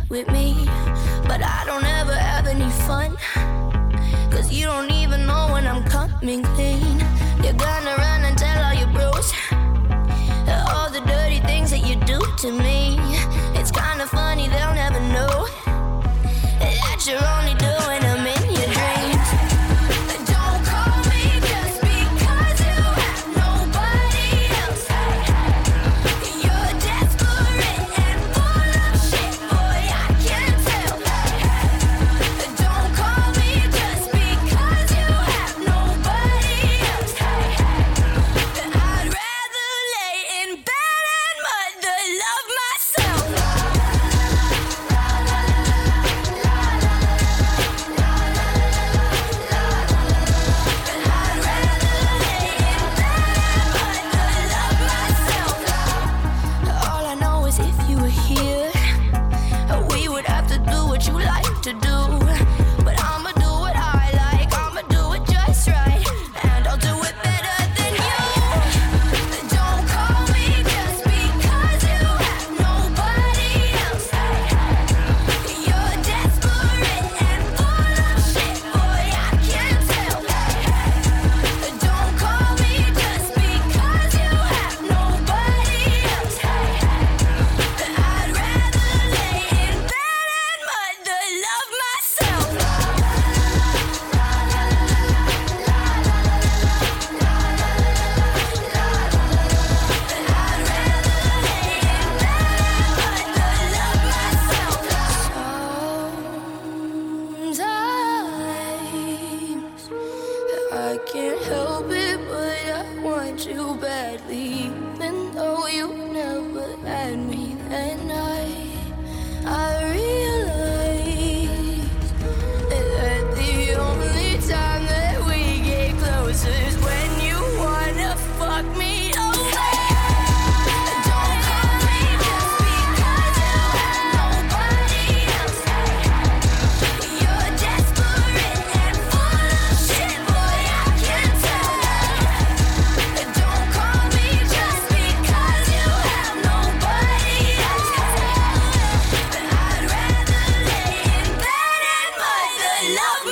with me, but I don't ever have any fun. Cause you don't even know when I'm coming clean. You're gonna run and tell all your bros all the dirty things that you do to me. It's kinda funny, they'll never know that you're only doing them in your dreams. Don't call me just because you have nobody else. You're desperate and full of shit, boy, I can tell. Don't call me just because you have nobody else. I'd rather lay in bed and mud than love myself. All I know is if you were here, we would have to do what you like to do. But I'ma do what I like, I'ma do it just right, and I'll do it better than you. Don't call me just because you have nobody else. You're desperate and full of shit, boy, I can tell. Don't call me just because you have nobody else. I'd rather lay in bed and mud than love myself. Sometimes I can't help it, but I want you badly. Even though you never had me, then I realize that the only time that we get closer is when you wanna fuck me over. Don't call me just because you have nobody else. You're desperate and full of shit, boy, I can tell. Don't call me just because you have nobody else. I'd rather lay in bed and mud than love